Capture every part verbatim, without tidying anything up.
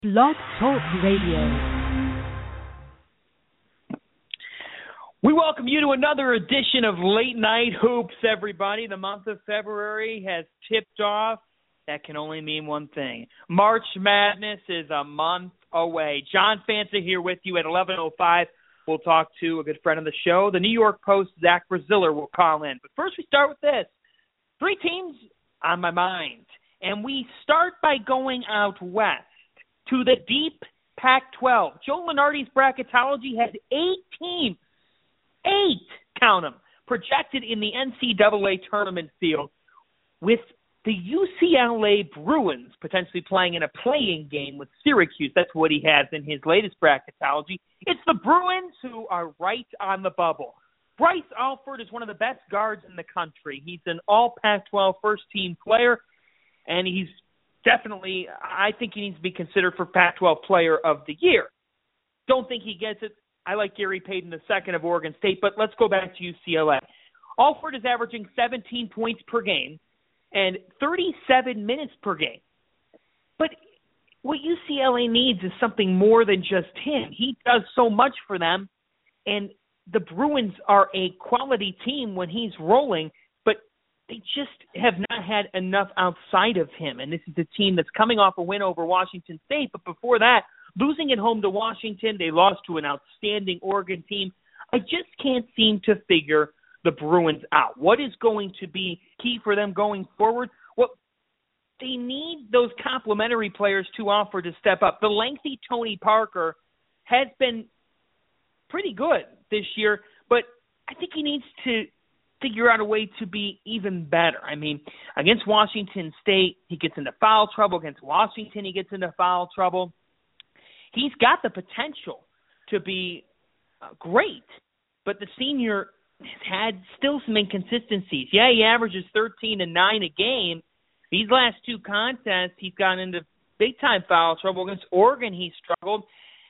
Blog Talk Radio. We welcome you to another edition of Late Night Hoops, everybody. The month of February has tipped off. That can only mean one thing. March Madness is a month away. John Fanta here with you at eleven oh five. We'll talk to a good friend of the show. The New York Post, Zach Braziller, will call in. But first we start with this. Three teams on my mind. And we start by going out west to the deep Pac twelve. Joe Lunardi's bracketology has eight teams. Eight, count them, projected in the N C double A tournament field, with the U C L A Bruins potentially playing in a play-in game with Syracuse. That's what he has in his latest bracketology. It's the Bruins who are right on the bubble. Bryce Alford is one of the best guards in the country. He's an all Pac twelve first-team player, and he's definitely, I think he needs to be considered for Pac twelve Player of the Year. Don't think he gets it. I like Gary Payton the second of Oregon State, but let's go back to U C L A. Alford is averaging seventeen points per game and thirty-seven minutes per game. But what U C L A needs is something more than just him. He does so much for them, and the Bruins are a quality team when he's rolling, but they just have not had enough outside of him. And this is a team that's coming off a win over Washington State, but before that, losing at home to Washington, they lost to an outstanding Oregon team. I just can't seem to figure the Bruins out. What is going to be key for them going forward? Well, they need those complementary players to offer to step up. The lengthy Tony Parker has been pretty good this year, but I think he needs to figure out a way to be even better. I mean, against Washington State, he gets into foul trouble. Against Washington, he gets into foul trouble. He's got the potential to be uh, great, but the senior has had still some inconsistencies. Yeah, he averages thirteen and nine a game. These last two contests, he's gotten into big-time foul trouble. Against Oregon, he struggled.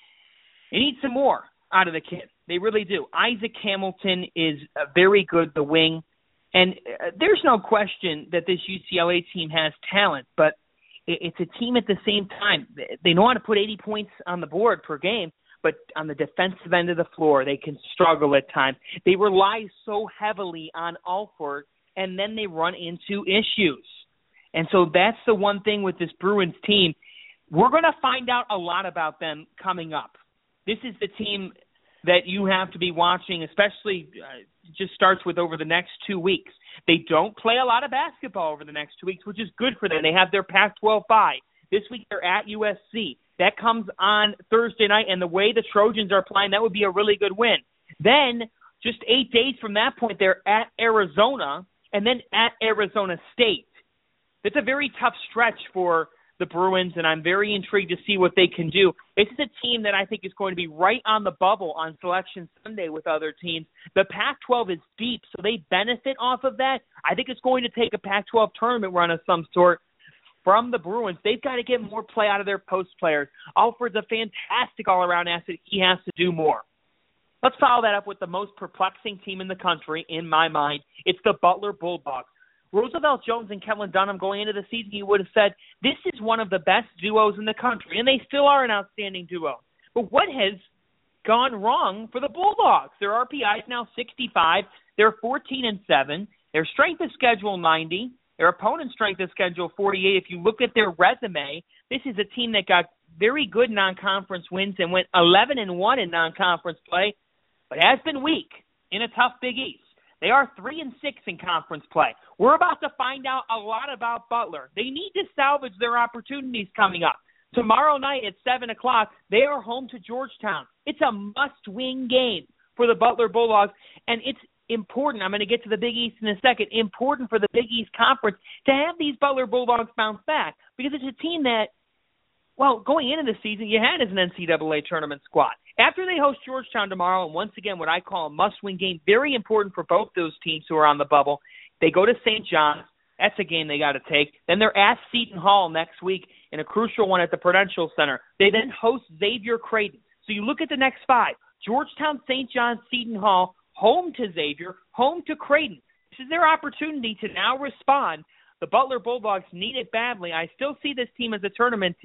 They need some more out of the kid. They really do. Isaac Hamilton is uh, very good, the wing, and uh, there's no question that this U C L A team has talent, but it's a team at the same time. They know how to put eighty points on the board per game, but on the defensive end of the floor, they can struggle at times. They rely so heavily on Alford, and then they run into issues. And so that's the one thing with this Bruins team. We're going to find out a lot about them coming up. This is the team that you have to be watching, especially uh, just starts with over the next two weeks. They don't play a lot of basketball over the next two weeks, which is good for them. They have their Pac twelve bye. This week they're at U S C. That comes on Thursday night, and the way the Trojans are playing, that would be a really good win. Then, just eight days from that point, they're at Arizona, and then at Arizona State. It's a very tough stretch for the Bruins, and I'm very intrigued to see what they can do. This is a team that I think is going to be right on the bubble on Selection Sunday with other teams. The Pac twelve is deep, so they benefit off of that. I think it's going to take a Pac twelve tournament run of some sort from the Bruins. They've got to get more play out of their post players. Alford's a fantastic all-around asset. He has to do more. Let's follow that up with the most perplexing team in the country, in my mind. It's the Butler Bulldogs. Roosevelt Jones and Kellen Dunham going into the season, you would have said, this is one of the best duos in the country, and they still are an outstanding duo. But what has gone wrong for the Bulldogs? Their R P I is now sixty-five. They're fourteen and seven. Their strength of schedule ninety. Their opponent's strength of schedule forty-eight. If you look at their resume, this is a team that got very good non-conference wins and went eleven and one in non-conference play, but has been weak in a tough Big East. They are three and six in conference play. We're about to find out a lot about Butler. They need to salvage their opportunities coming up. Tomorrow night at seven o'clock, they are home to Georgetown. It's a must-win game for the Butler Bulldogs, and it's important. I'm going to get to the Big East in a second. Important for the Big East Conference to have these Butler Bulldogs bounce back, because it's a team that, well, going into the season, you had as an N C double A tournament squad. After they host Georgetown tomorrow, and once again, what I call a must-win game, very important for both those teams who are on the bubble, they go to Saint John's. That's a game they got to take. Then they're at Seton Hall next week in a crucial one at the Prudential Center. They then host Xavier Creighton. So you look at the next five. Georgetown, Saint John's, Seton Hall, home to Xavier, home to Creighton. This is their opportunity to now respond. The Butler Bulldogs need it badly. I still see this team as a tournament team.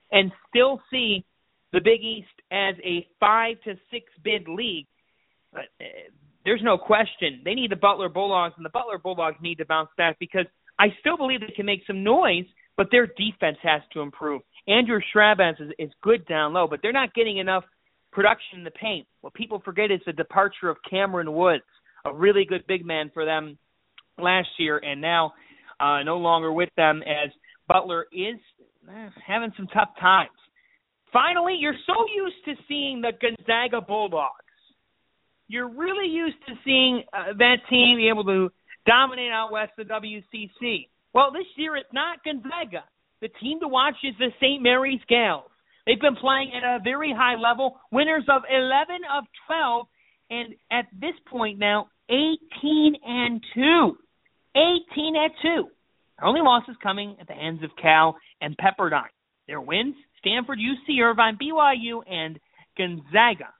and still see the Big East as a five to six bid league. But uh, there's no question they need the Butler Bulldogs, and the Butler Bulldogs need to bounce back because I still believe they can make some noise, but their defense has to improve. Andrew Schrabans is, is good down low, but they're not getting enough production in the paint. What people forget is the departure of Cameron Woods, a really good big man for them last year, and now uh, no longer with them as Butler is eh, having some tough times. Finally, you're so used to seeing the Gonzaga Bulldogs. You're really used to seeing uh, that team be able to dominate out west the W C C. Well, this year it's not Gonzaga. The team to watch is the Saint Mary's Gales. They've been playing at a very high level, winners of eleven of twelve, and at this point now, eighteen and two. eighteen and two. Their only losses coming at the hands of Cal and Pepperdine. Their wins, Stanford, U C Irvine, B Y U, and Gonzaga.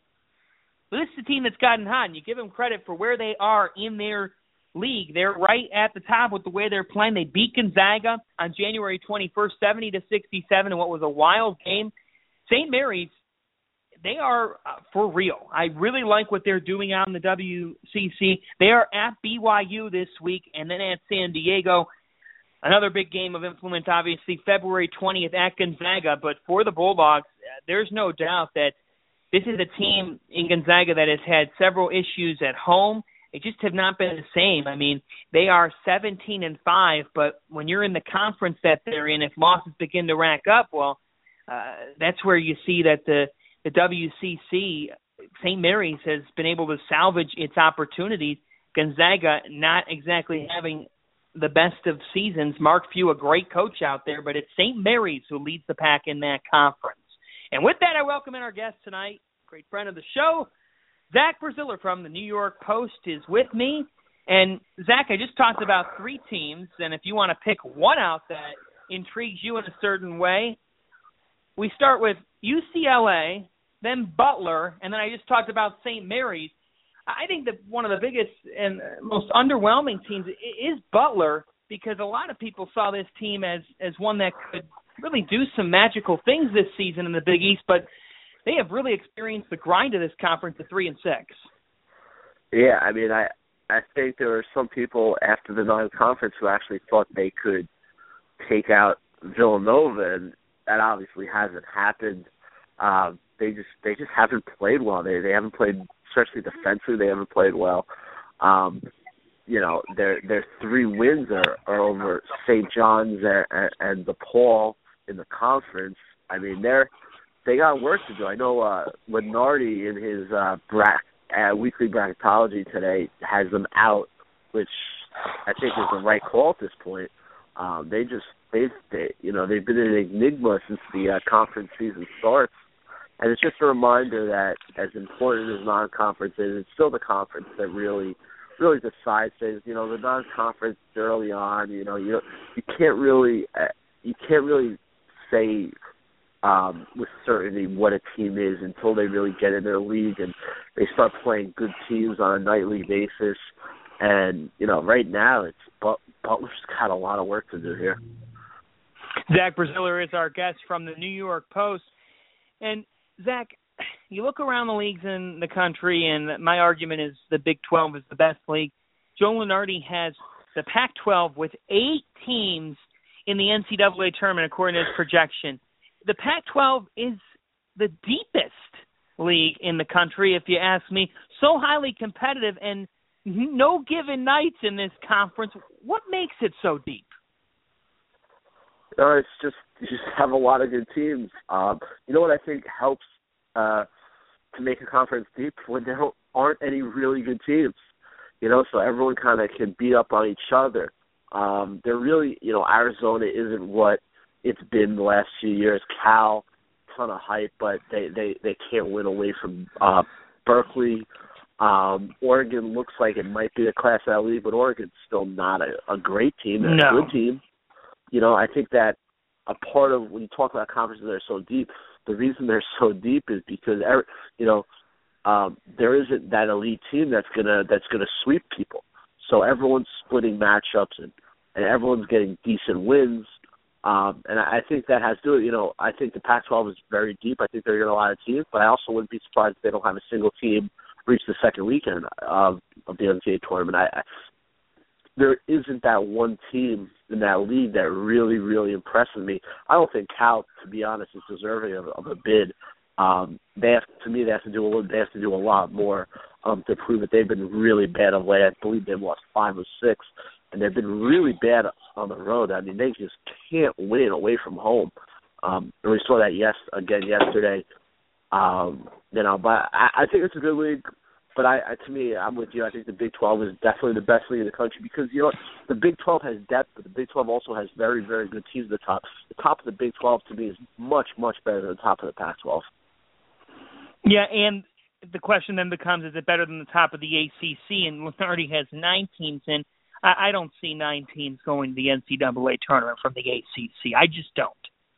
But this is a team that's gotten hot, and you give them credit for where they are in their league. They're right at the top with the way they're playing. They beat Gonzaga on January twenty-first, seventy to sixty-seven, in what was a wild game. Saint Mary's, they are uh, for real. I really like what they're doing out in the W C C. They are at B Y U this week, and then at San Diego. Another big game of influence, obviously, February twentieth at Gonzaga. But for the Bulldogs, there's no doubt that this is a team in Gonzaga that has had several issues at home. They just have not been the same. I mean, they are seventeen and five, but when you're in the conference that they're in, if losses begin to rack up, well, uh, that's where you see that the, the W C C, Saint Mary's, has been able to salvage its opportunities. Gonzaga not exactly having the best of seasons. Mark Few, a great coach out there, but it's Saint Mary's who leads the pack in that conference. And with that, I welcome in our guest tonight, great friend of the show, Zach Braziller from the New York Post is with me. And, Zach, I just talked about three teams, and if you want to pick one out that intrigues you in a certain way, we start with U C L A, then Butler, and then I just talked about Saint Mary's. I think that one of the biggest and most underwhelming teams is Butler, because a lot of people saw this team as, as one that could really do some magical things this season in the Big East, but they have really experienced the grind of this conference at three and six. Yeah, I mean, I I think there were some people after the non-conference who actually thought they could take out Villanova, and that obviously hasn't happened. Um, they just they just haven't played well. They they haven't played, especially defensively. They haven't played well. Um, you know, their their three wins are, are over Saint John's and, and DePaul in the conference. I mean, they're they got work to do. I know uh, Lenardi in his uh, bra- uh, weekly bracketology today has them out, which I think is the right call at this point. Um, they just they they you know they've been an enigma since the uh, conference season starts, and it's just a reminder that as important as non-conference is, it's still the conference that really really decides things. You know, the non-conference early on, you know, you you can't really uh, you can't really say um, with certainty what a team is until they really get in their league and they start playing good teams on a nightly basis. And, you know, right now it's but Butler's got a lot of work to do here. Zach Braziller is our guest from the New York Post. And, Zach, you look around the leagues in the country, and my argument is the Big twelve is the best league. Joe Lunardi has the Pac twelve with eight teams in the N C double A tournament, according to his projection. The Pac twelve is the deepest league in the country, if you ask me. So highly competitive and no given nights in this conference. What makes it so deep? Uh, it's just you just have a lot of good teams. Um, you know what I think helps uh, to make a conference deep? When there aren't any really good teams. You know, so everyone kind of can beat up on each other. Um, they're really, you know, Arizona isn't what it's been the last few years. Cal, ton of hype, but they, they, they can't win away from uh, Berkeley. Um, Oregon looks like it might be the Class L league, but Oregon's still not a, a great team. They're no. a good team. You know, I think that a part of when you talk about conferences that are so deep, the reason they're so deep is because, you know, um, there isn't that elite team that's gonna that's gonna sweep people. So everyone's splitting matchups and, and everyone's getting decent wins. Um, and I, I think that has to do it. You know, I think the Pac twelve is very deep. I think they're going to a lot of teams, but I also wouldn't be surprised if they don't have a single team reach the second weekend of, of the N C double A tournament. I, I, there isn't that one team in that league that really, really impresses me. I don't think Cal, to be honest, is deserving of, of a bid. Um, they have, to me, they have to do a little, they have to do a lot more um, to prove that they've been really bad of late. I believe they've lost five or six, and they've been really bad on the road. I mean, they just can't win away from home. Um, and we saw that yes again yesterday. Um, you know, but I, I think it's a good league. But I, I, to me, I'm with you. I think the Big twelve is definitely the best league in the country because, you know, the Big twelve has depth, but the Big twelve also has very, very good teams at the top. The top of the Big twelve, to me, is much, much better than the top of the Pac twelve. Yeah, and the question then becomes, is it better than the top of the A C C? And Lunardi has nine teams in. I, I don't see nine teams going to the N C double A tournament from the A C C. I just don't.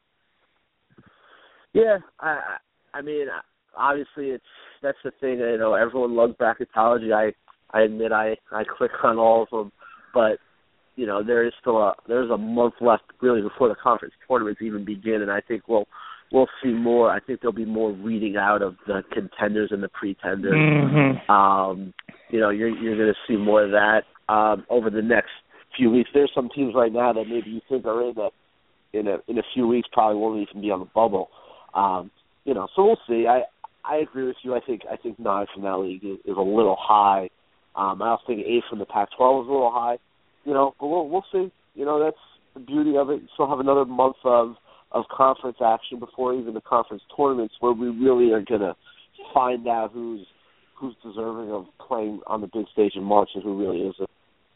Yeah, I, I mean, obviously it's that's the thing. You know, everyone loves bracketology. I, I admit I, I click on all of them, but you know there is still a there's a month left really before the conference tournaments even begin, and I think we'll we'll see more. I think there'll be more reading out of the contenders and the pretenders. Mm-hmm. Um, you know, you're you're going to see more of that um, over the next few weeks. There's some teams right now that maybe you think are in that in a in a few weeks probably won't even be on the bubble. Um, you know, so we'll see. I I agree with you. I think I think nine from that league is, is a little high. Um, I also think eight from the Pac twelve is a little high. You know, but we'll we'll see. You know, that's the beauty of it. You still have another month of of conference action before even the conference tournaments, where we really are gonna find out who's who's deserving of playing on the big stage in March and who really isn't.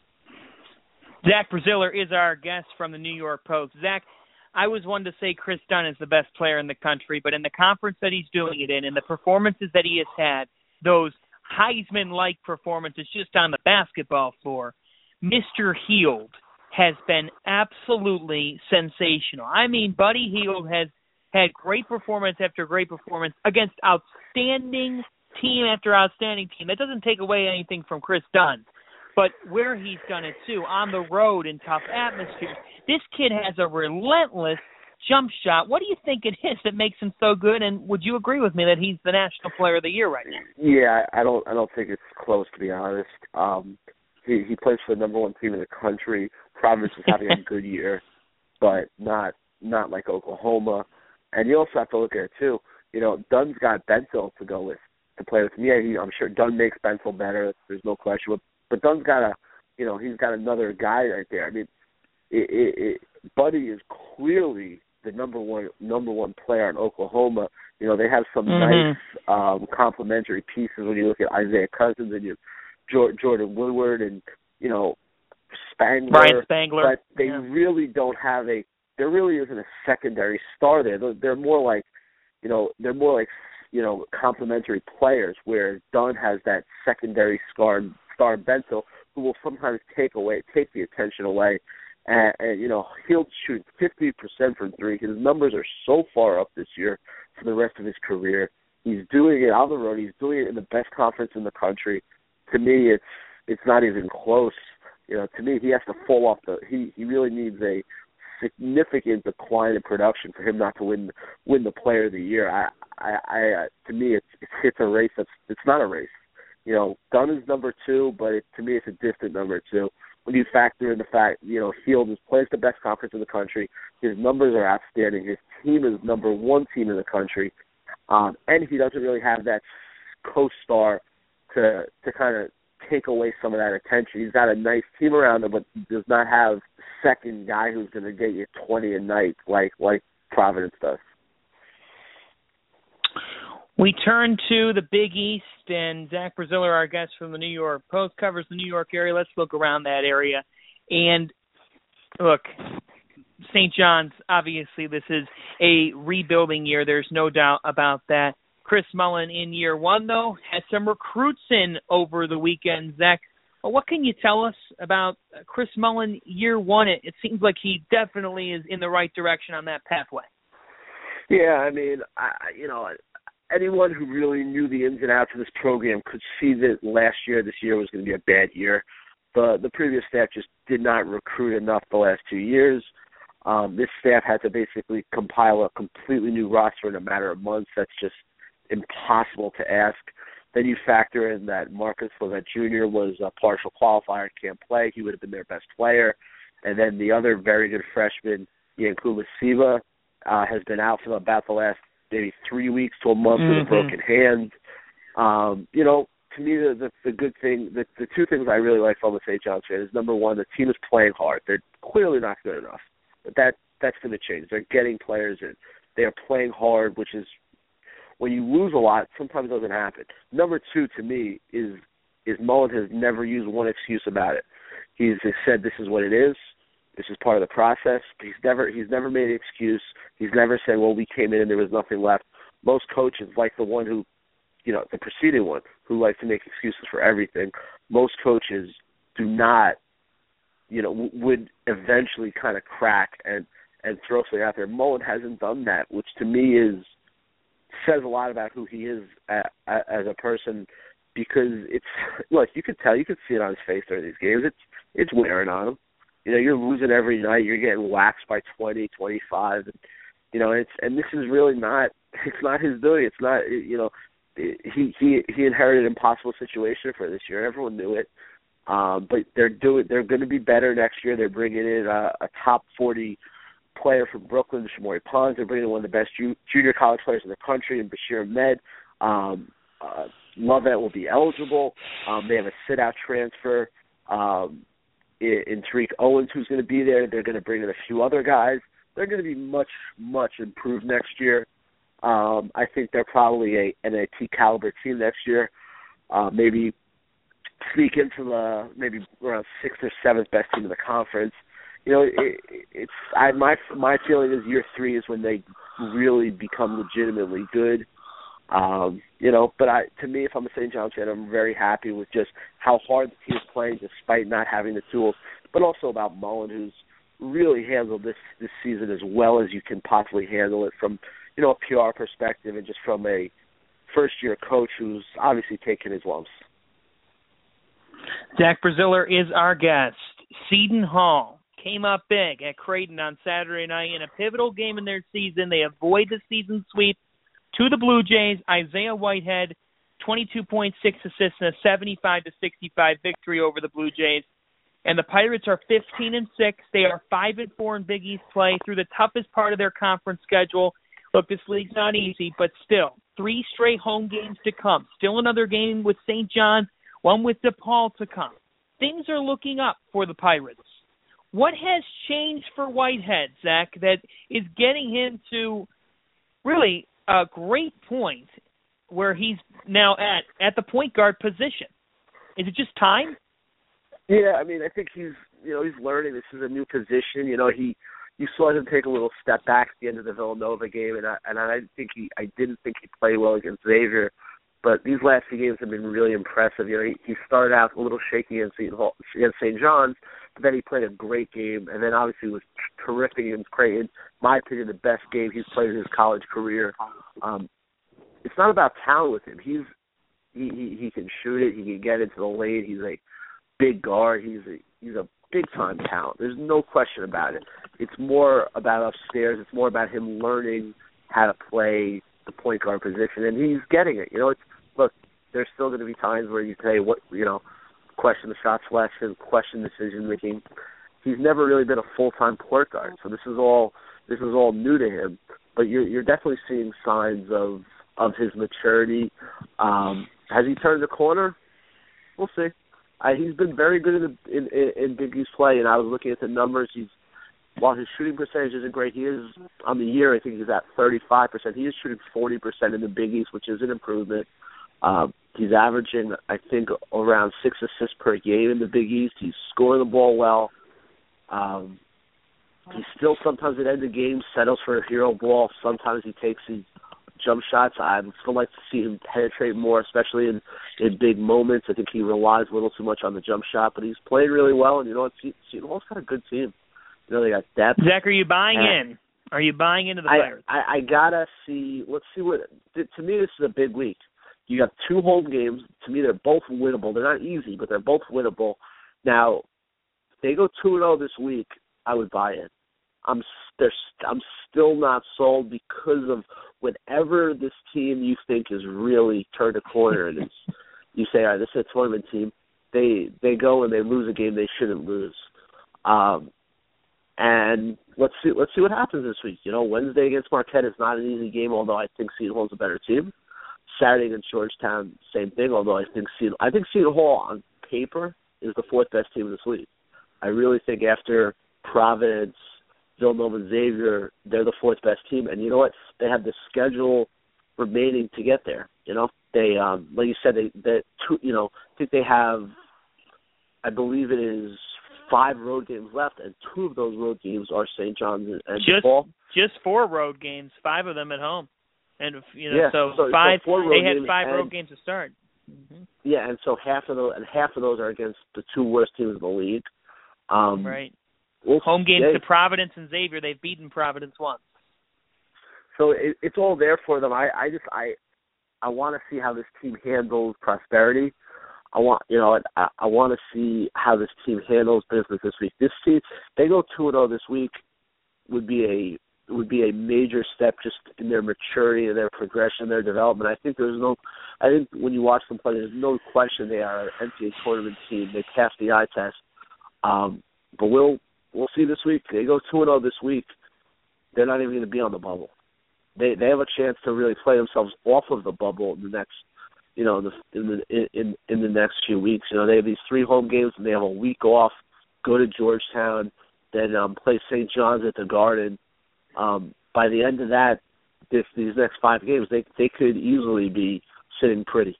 Zach Braziller is our guest from the New York Post. Zach, I was one to say Chris Dunn is the best player in the country, but in the conference that he's doing it in and the performances that he has had, those Heisman-like performances just on the basketball floor, Mister Hield has been absolutely sensational. I mean, Buddy Hield has had great performance after great performance against outstanding team after outstanding team. That doesn't take away anything from Chris Dunn. But where he's done it, too, on the road in tough atmospheres, this kid has a relentless jump shot. What do you think it is that makes him so good? And would you agree with me that he's the National Player of the Year right now? Yeah, I don't I don't think it's close, to be honest. Um, he, he plays for the number one team in the country. Providence is having a good year, but not not like Oklahoma. And you also have to look at it, too. You know, Dunn's got Bentil to go with, to play with him. Yeah, he, I'm sure Dunn makes Bentil better. There's no question. But But Dunn's got a, you know, he's got another guy right there. I mean, it, it, it, Buddy is clearly the number one number one player in Oklahoma. You know, they have some mm-hmm. nice um, complementary pieces when you look at Isaiah Cousins and you have Jordan Woodward and, you know, Spangler. Brian Spangler. But they yeah. really don't have a, there really isn't a secondary star there. They're, they're more like, you know, they're more like, you know, complementary players where Dunn has that secondary star star Bentil, who will sometimes take away, take the attention away, and, and you know he'll shoot fifty percent from three. His numbers are so far up this year for the rest of his career. He's doing it on the road. He's doing it in the best conference in the country. To me, it's it's not even close. You know, to me, he has to fall off the. He he really needs a significant decline in production for him not to win win the Player of the Year. I I, I uh, to me, it's it's a race that's it's not a race. You know, Dunn is number two, but it, to me it's a distant number two. When you factor in the fact, you know, Hield is plays the best conference in the country. His numbers are outstanding. His team is number one team in the country. Um, and he doesn't really have that co-star to to kind of take away some of that attention. He's got a nice team around him, but he does not have second guy who's going to get you twenty a night like like Providence does. We turn to the Big East, and Zach Braziller, our guest from the New York Post, covers the New York area. Let's look around that area. And, look, Saint John's, obviously this is a rebuilding year. There's no doubt about that. Chris Mullin in year one, though, has some recruits in over the weekend. Zach, what can you tell us about Chris Mullin year one? It, it seems like he definitely is in the right direction on that pathway. Yeah, I mean, I, you know, anyone who really knew the ins and outs of this program could see that last year, this year was going to be a bad year. The the previous staff just did not recruit enough the last two years. Um, this staff had to basically compile a completely new roster in a matter of months. That's just impossible to ask. Then you factor in that Marcus Levet Junior was a partial qualifier and can't play. He would have been their best player. And then the other very good freshman, Yankuma Siva, uh, has been out for about the last maybe three weeks to a month mm-hmm. with a broken hand. Um, you know, to me, the, the, the good thing, the, the two things I really like from the Saint John's fan is, number one, the team is playing hard. They're clearly not good enough. But that that's going to change. They're getting players in. They are playing hard, which is, when you lose a lot, sometimes it doesn't happen. Number two, to me, is is Mullen has never used one excuse about it. He's said this is what it is. This is part of the process. He's never he's never made an excuse. He's never said, well, we came in and there was nothing left. Most coaches, like the one who, you know, the preceding one, who likes to make excuses for everything, most coaches do not, you know, would eventually kind of crack and, and throw something out there. Mullen hasn't done that, which to me is says a lot about who he is a, a, as a person, because it's, look, you could tell, you could see it on his face during these games. It's it's wearing on him. You know, you're losing every night. You're getting waxed by twenty, twenty-five. And, you know, it's and this is really not, it's not his doing. It's not, you know, he he he inherited an impossible situation for this year. Everyone knew it. Um, but they're doing. They're going to be better next year. They're bringing in a, a top forty player from Brooklyn, Shamori Pons. They're bringing in one of the best ju- junior college players in the country, in Bashir Ahmed. Um, uh, Lovett will be eligible. Um, they have a sit-out transfer um, in, in Tariq Owens, who's going to be there. They're going to bring in a few other guys. They're going to be much, much improved next year. Um, I think they're probably a N I T caliber team next year. Uh, maybe sneak into the maybe around sixth or seventh best team in the conference. You know, it, it's I my my feeling is year three is when they really become legitimately good. Um, you know, but I to me, if I'm a Saint John's fan, I'm very happy with just how hard the team is playing despite not having the tools, but also about Mullen, who's really handled this this season as well as you can possibly handle it from, you know, a P R perspective and just from a first-year coach who's obviously taken his lumps. Zach Braziller is our guest. Seton Hall came up big at Creighton on Saturday night in a pivotal game in their season. They avoid the season sweep to the Blue Jays. Isaiah Whitehead, twenty-two point six assists and a seventy-five to sixty-five victory over the Blue Jays. And the Pirates are fifteen and six. They are five and four in Big East play through the toughest part of their conference schedule. Look, this league's not easy, but still, three straight home games to come. Still another game with Saint John's, one with DePaul to come. Things are looking up for the Pirates. What has changed for Whitehead, Zach, that is getting him to really a great point where he's now at, at the point guard position? Is it just time? Yeah, I mean, I think he's, you know, he's learning. This is a new position. You know, he, you saw him take a little step back at the end of the Villanova game, and I, and I think he, I didn't think he played well against Xavier. But these last few games have been really impressive. You know, he, he started out a little shaky against Saint John's, but then he played a great game, and then obviously was terrific against Creighton. In my opinion, the best game he's played in his college career. Um, it's not about talent with him. He's he, he he can shoot it. He can get into the lane. He's a big guard. He's a he's a big time talent. There's no question about it. It's more about upstairs. It's more about him learning how to play the point guard position, and he's getting it. You know, it's look. There's still going to be times where you say, what you know, question the shot selection, question decision making. He's never really been a full time point guard, so this is all this is all new to him. But you're you're definitely seeing signs of of his maturity. Um, has he turned the corner? We'll see. Uh, he's been very good in, the, in, in, in Big East play, and I was looking at the numbers. He's while his shooting percentage isn't great, he is on the year. I think he's at thirty-five percent. He is shooting forty percent in the Big East, which is an improvement. Um, he's averaging, I think, around six assists per game in the Big East. He's scoring the ball well. Um, he still sometimes at the end of games settles for a hero ball. Sometimes he takes these jump shots. I'd still like to see him penetrate more, especially in, in big moments. I think he relies a little too much on the jump shot, but he's playing really well. And you know what? Seton Hall's got a good team. You know, they got depth. Zach, are you buying and in? Are you buying into the I, Pirates? I, I gotta see. Let's see what. To me, this is a big week. You got two home games. To me, they're both winnable. They're not easy, but they're both winnable. Now, if they go two and zero this week, I would buy in. I'm there's I'm still not sold because of whenever this team you think is really turned a corner and it's, you say, all right, this is a tournament team. They they go and they lose a game they shouldn't lose. Um, and let's see let's see what happens this week. You know, Wednesday against Marquette is not an easy game, although I think Seton Hall's a better team. Saturday against Georgetown, same thing, although I think Seton, I think Seton Hall on paper is the fourth best team in this league. I really think after Providence, Villanova, and Xavier, they're the fourth best team. And you know what? They have the schedule remaining to get there. You know, they um, like you said, they that two. You know, I think they have, I believe it is five road games left, and two of those road games are Saint John's and, and just DePaul. just four road games, five of them at home. And you know, yeah, so, so five. So they had games, five and, road games to start. Mm-hmm. Yeah, and so half of those and half of those are against the two worst teams in the league. Um, right. We'll, Home games yeah, to Providence and Xavier. They've beaten Providence once. So it, it's all there for them. I, I just I I want to see how this team handles prosperity. I want you know I, I want to see how this team handles business this week. This team, they go two and zero this week, would be a would be a major step just in their maturity and their progression, their development. I think there's no, I think when you watch them play, there's no question they are an N C double A tournament team. They passed the eye test. Um, but we'll we'll see this week. They go two and zero this week. They're not even going to be on the bubble. They they have a chance to really play themselves off of the bubble in the next, you know, in the in the, in, in the next few weeks. You know, they have these three home games and they have a week off. Go to Georgetown, then um, play Saint John's at the Garden. Um, by the end of that, this, these next five games, they they could easily be sitting pretty.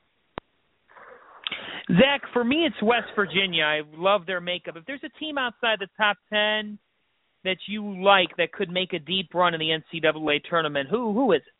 Zach, for me, it's West Virginia. I love their makeup. If there's a team outside the top ten that you like that could make a deep run in the N C double A tournament, who who is it?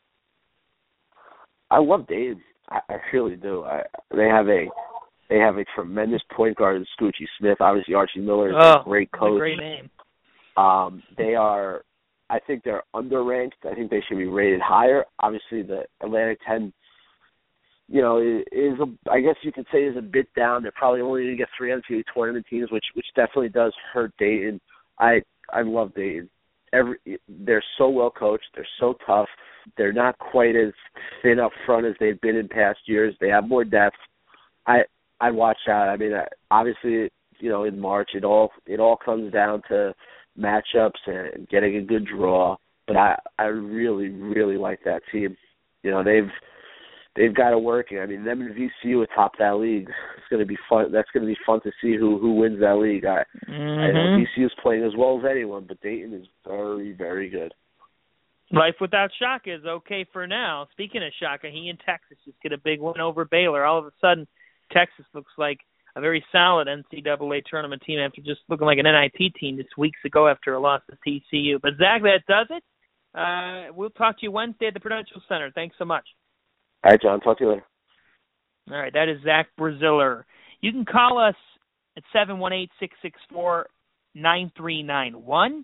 I love Dayton. I, I really do. I, they have a they have a tremendous point guard in Scoochie Smith. Obviously, Archie Miller is oh, a great coach. A great name. Um, they are. I think they're underranked. I think they should be rated higher. Obviously, the Atlantic ten, you know, is a, I guess you could say is a bit down. They're probably only going to get three N C double A tournament teams, which which definitely does hurt Dayton. I I love Dayton. Every they're so well coached. They're so tough. They're not quite as thin up front as they've been in past years. They have more depth. I I watch out. I mean, obviously, you know, in March it all it all comes down to matchups and getting a good draw, but I, I really, really like that team. You know, they've they've got it working. I mean, them and V C U atop that league. It's going to be fun. That's going to be fun to see who, who wins that league. I, mm-hmm. I know V C U is playing as well as anyone, but Dayton is very, very good. Life without Shaka is okay for now. Speaking of Shaka, he and Texas just get a big win over Baylor. All of a sudden, Texas looks like a very solid N C double A tournament team after just looking like an N I T team just weeks ago after a loss to T C U. But, Zach, that does it. Uh, we'll talk to you Wednesday at the Prudential Center. Thanks so much. All right, John. Talk to you later. All right, that is Zach Braziller. You can call us at seven one eight, six six four, nine three nine one.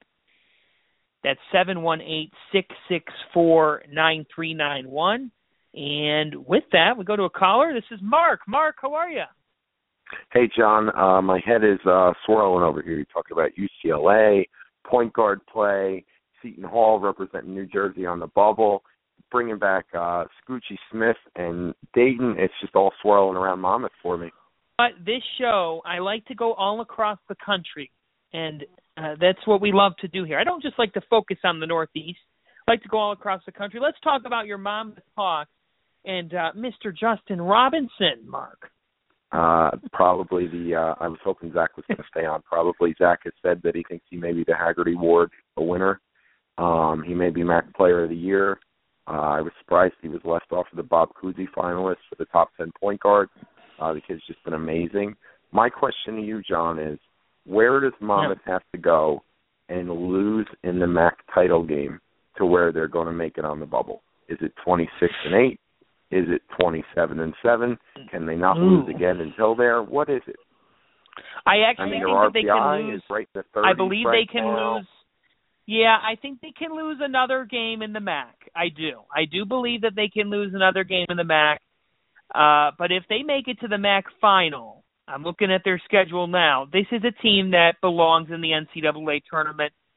That's seven one eight, six six four, nine three nine one. And with that, we go to a caller. This is Mark. Mark, how are you? Hey, John. Uh, my head is uh, swirling over here. You talk about U C L A, point guard play, Seton Hall representing New Jersey on the bubble, bringing back uh, Scoochie Smith and Dayton. It's just all swirling around Monmouth for me. But this show, I like to go all across the country, and uh, that's what we love to do here. I don't just like to focus on the Northeast. I like to go all across the country. Let's talk about your Monmouth Hawks and uh, Mister Justin Robinson, Mark. Uh, probably the, uh, I was hoping Zach was going to stay on. Probably Zach has said that he thinks he may be the Haggerty Award a winner. Um, he may be M A C Player of the Year. Uh, I was surprised he was left off of the Bob Cousy finalists for the top ten point guard. Uh, the kid's just been amazing. My question to you, John, is where does Monmouth yeah. have to go and lose in the M A C title game to where they're going to make it on the bubble? Is it twenty-six and eight? Is it twenty-seven and seven? Can they not Ooh. lose again until there? What is it? I actually I mean, think their that they R P I can lose. Is right in the thirties I believe right they can now. lose. Yeah, I think they can lose another game in the M A C. I do. I do believe that they can lose another game in the M A C. Uh, but if they make it to the M A C final, I'm looking at their schedule now. This is a team that belongs in the N C double A tournament.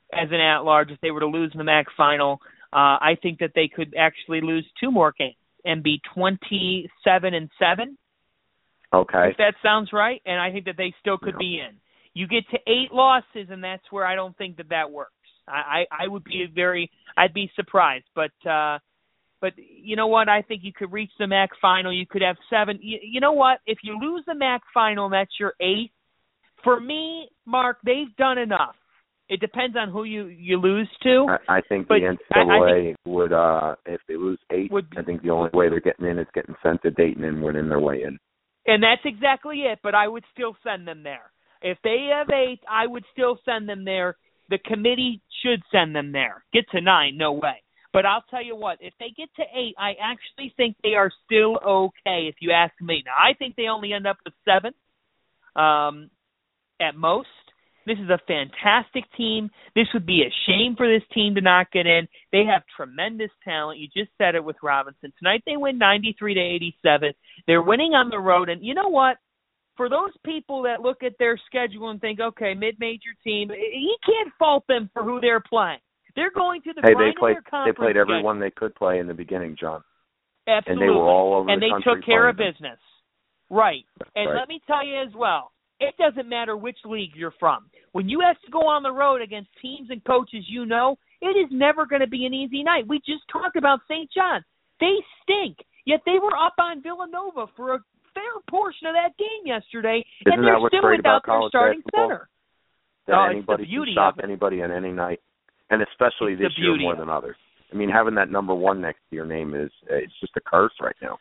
as an at-large if they were to lose in the M A C final. Uh, I think that they could actually lose two more games and be twenty-seven and seven. Okay. If that sounds right, and I think that they still could yeah. be in. You get to eight losses, and that's where I don't think that that works. I, I, I would be very, I'd be surprised, but uh, but you know what? I think you could reach the M A C final. You could have seven. You, you know what? If you lose the M A C final, and that's your eighth. For me, Mark, they've done enough. It depends on who you, you lose to. I, I think but the N C double A I, I think, would, uh, if they lose eight, would, I think the only way they're getting in is getting sent to Dayton and winning their way in. And that's exactly it, but I would still send them there. If they have eight, I would still send them there. The committee should send them there. Get to nine, no way. But I'll tell you what, if they get to eight, I actually think they are still okay, if you ask me. Now, I think they only end up with seven um, at most. This is a fantastic team. This would be a shame for this team to not get in. They have tremendous talent. You just said it with Robinson. Tonight they win ninety-three to eighty-seven. They're winning on the road. And you know what? For those people that look at their schedule and think, okay, mid-major team, you can't fault them for who they're playing. They're going to the hey, grind they played, of their conference. They played everyone schedule. They could play in the beginning, John. Absolutely. And they were all over and the country. And they took care of them. business. Right. That's and right. let me tell you as well, it doesn't matter which league you're from. When you have to go on the road against teams and coaches you know, it is never going to be an easy night. We just talked about Saint John. They stink, yet they were up on Villanova for a fair portion of that game yesterday, Isn't and they're that what's still great without about their college starting basketball? center. That oh, anybody it's the beauty can stop of it. anybody on any night, and especially it's this year more of than others. I mean, having that number one next to your name is it's just a curse right now.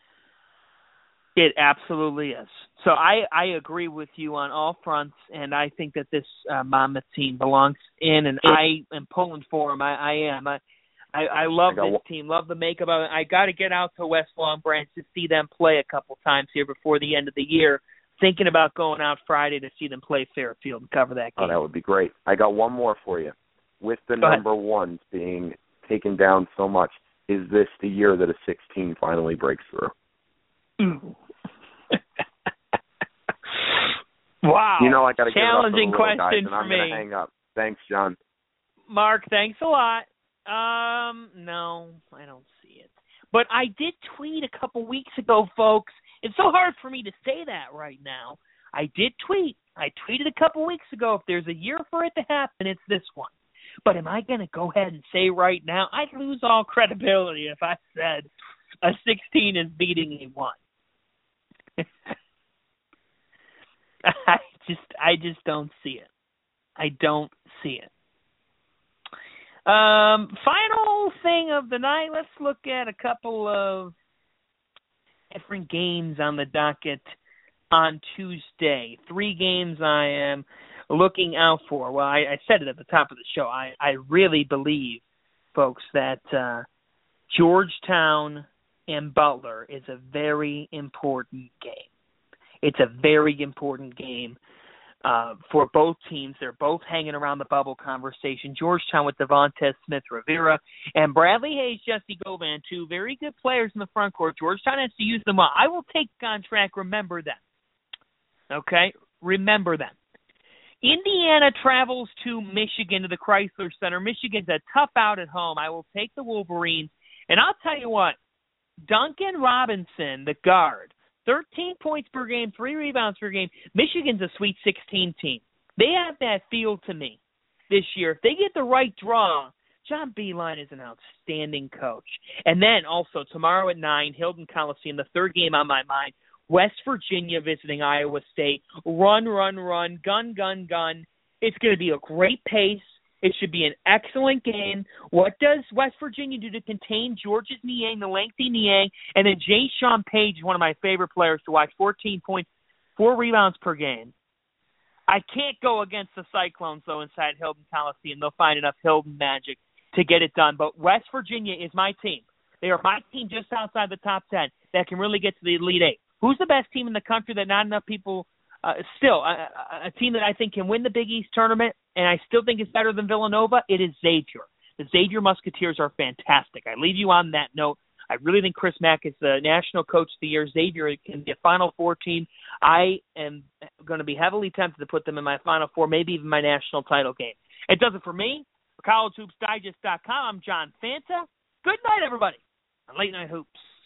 It absolutely is. So I, I agree with you on all fronts, and I think that this uh, Monmouth team belongs in, and I am pulling for them. I, I am. I, I, I love I this one. team, love the makeup of it. I got to get out to West Long Branch to see them play a couple times here before the end of the year. Thinking about going out Friday to see them play Fairfield and cover that game. Oh, that would be great. I got one more for you. With the Go number ahead. ones being taken down so much, is this the year that a sixteen finally breaks through? Ooh. Wow. You know I got to Challenging give it up to the question guys, and for I'm me. going to hang up. Thanks, John. Mark, thanks a lot. Um, no, I don't see it. But I did tweet a couple weeks ago, folks. It's so hard for me to say that right now. I did tweet. I tweeted a couple weeks ago, if there's a year for it to happen, it's this one. But am I going to go ahead and say right now, I'd lose all credibility if I said a sixteen is beating a one. I just I just don't see it. I don't see it. Um, final thing of the night, let's look at a couple of different games on the docket on Tuesday. Three games I am looking out for. Well, I, I said it at the top of the show. I, I really believe, folks, that uh, Georgetown and Butler is a very important game. It's a very important game uh, for both teams. They're both hanging around the bubble conversation. Georgetown with Devontae Smith-Rivera and Bradley Hayes, Jesse Govan, two very good players in the front court. Georgetown has to use them well. I will take contract. Remember them. Okay? Remember them. Indiana travels to Michigan to the Chrysler Center. Michigan's a tough out at home. I will take the Wolverines. And I'll tell you what, Duncan Robinson, the guard, thirteen points per game, three rebounds per game. Michigan's a Sweet sixteen team. They have that feel to me this year. If they get the right draw, John Beilein is an outstanding coach. And then also tomorrow at nine, Hilton Coliseum, the third game on my mind, West Virginia visiting Iowa State. Run, run, run, gun, gun, gun. It's going to be a great pace. It should be an excellent game. What does West Virginia do to contain George's Niang, the lengthy Niang, and then Jay Sean Page, one of my favorite players to watch, fourteen points, four rebounds per game. I can't go against the Cyclones, though, inside Hilton Coliseum. They'll find enough Hilton magic to get it done. But West Virginia is my team. They are my team just outside the top ten that can really get to the Elite Eight. Who's the best team in the country that not enough people uh, – still, a, a team that I think can win the Big East tournament, and I still think is better than Villanova? It is Xavier. The Xavier Musketeers are fantastic. I leave you on that note. I really think Chris Mack is the National Coach of the Year. Xavier can be a Final Four team. I am going to be heavily tempted to put them in my Final Four, maybe even my national title game. It does it for me. For college hoops digest dot com, I'm John Fanta. Good night, everybody, on Late Night Hoops.